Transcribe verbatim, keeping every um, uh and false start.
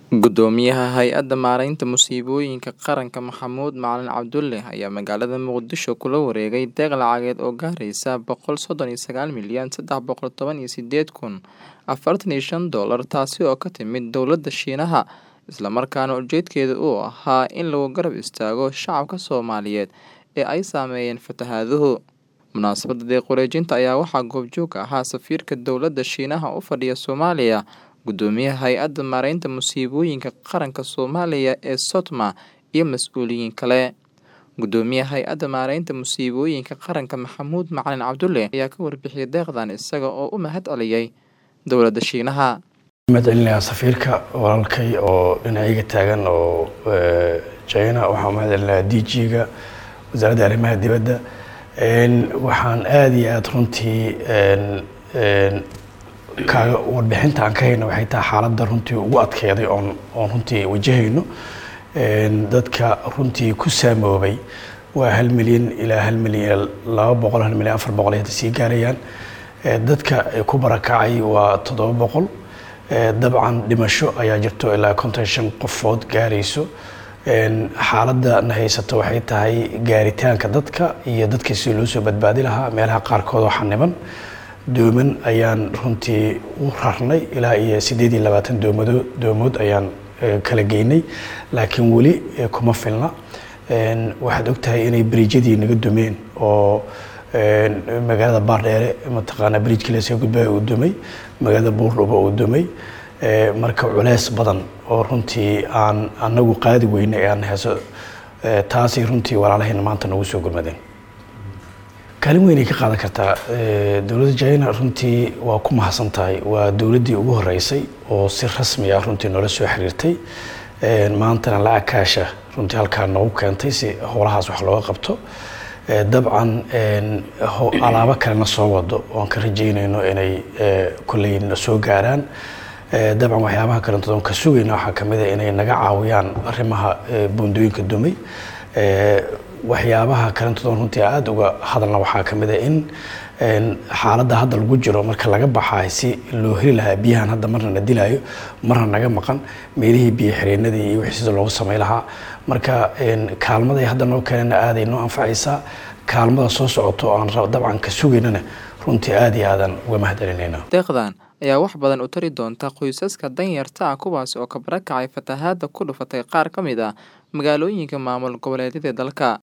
Guddoomiyaha Hay'adda Maareynta Musiibooyinka Qaranka Maxamuud Macalin Cabdulle ayaa magaalada Muqdisho kula wareegay deeq lacageed oo gaaraysa boqol sodon iyo sagaal milyan sedax boqol toban iyo sideed kun afartan iyo shan doolar taasi oo ka timid dowladda Shiinaha isla markaana ujeedkeedu uu ahaa in lagu garab istaago shacabka Soomaaliyeed ee ay saameeyeen fatahaaduhu. Munaasabadda deeq wareejinta ayaa waxaa goobjoog ka ahaa safiirka dowladda Shiinaha u fadhiya Soomaaliya, Guddoomiyaha Hay'adda Maareynta Musiibooyinka Qaranka Soomaaliya ee SOTMA iyo mas'uuliyiin kale. Guddoomiyaha Hay'adda Maareynta Musiibooyinka Qaranka Maxamuud Macalin Cabdulle ayaa ka warbixiyay deeqdan isaga oo u mahad celiyay dowladda Shiinaha. mahadcelinayaa safiirka walaalkay oo dhinacayga taagan oo China. waxaan mahadcelinayaa D G-ga wasaaradda arrimaha dibadda. waxaan aad iyo aad runtii kaaga warbixinta aan ka hayno waxay tahay xaaladda runtii ugu adkeeday oon oon runtii wajahayno. dadka runtii ku saamoobay waa hal milyan ilaa hal milyan laba boqol hal milyan afar boqol ay sii gaarayaan. dadka ku barakacay waa toddoba boqol. dabcan dhimasho ayaa jirto ilaa konton shan qofood gaarayso. xaaladda na haysato waxay tahay gaaritaanka dadka iyo dadka si loo soo badbaadi lahaa meelaha qaarkood oo xaniban. dooman ayaan runtii u rarnay ilaa iyo sideed iyo labaatan doomado doomood ayaan kala geynay, laakiin weli kuma filna. waxaad ogtahay inay bridjadii naga dumeen oo magaalada Baardheere mataqaana bridjkii la soo gudbay uu dumay, magaalada Buurdhuba uu dumay. marka culeys badan oo runtii aan anagu qaadi weynay aan hayso taasi runtii walaalahayna maanta nagu soo gurmadeen. kaalin weyn ay ka qaadan kartaa dowladda China. runtii waa ku mahadsan tahay. waa dowladdii ugu horeysay oo si rasmi ah runtii noola soo xiriirtay. maantana lacag kaasha runtii halkaa noogu keentay si howlahaas wax looga qabto. dabcan alaabo kalena soo wado oon ka rajeynayno inay kolley soo gaaraan. dabcan waxyaabaha kalentoon ka sugayna waxaa ka mid ah inay naga caawiyaan arrimaha buundooyinka dumay. waxyaabaha kalentoon runtii aada uga hadalna waxaa ka mid ah in xaaladda hadda lagu jiro marka laga baxaay si loo heli lahaa biyahan hadda marna na dilaayo marna naga maqan meelihii biyo xireenadii iyo wixii sida loogu samay lahaa. marka kaalmada ay hadda noo keenana aaday noo anfacaysaa. kaalmada soo socoto aan dabcan ka sugaynana runtii aad iyo aadan uga mahadcelinaynaa. deeqdan ayaa wax badan u tari doonta qoysaska danyarta ah kuwaas oo ka barakacay fatahaadda ku dhufatay qaar ka mid ah magaalooyinka maamul goboleedyada dalka.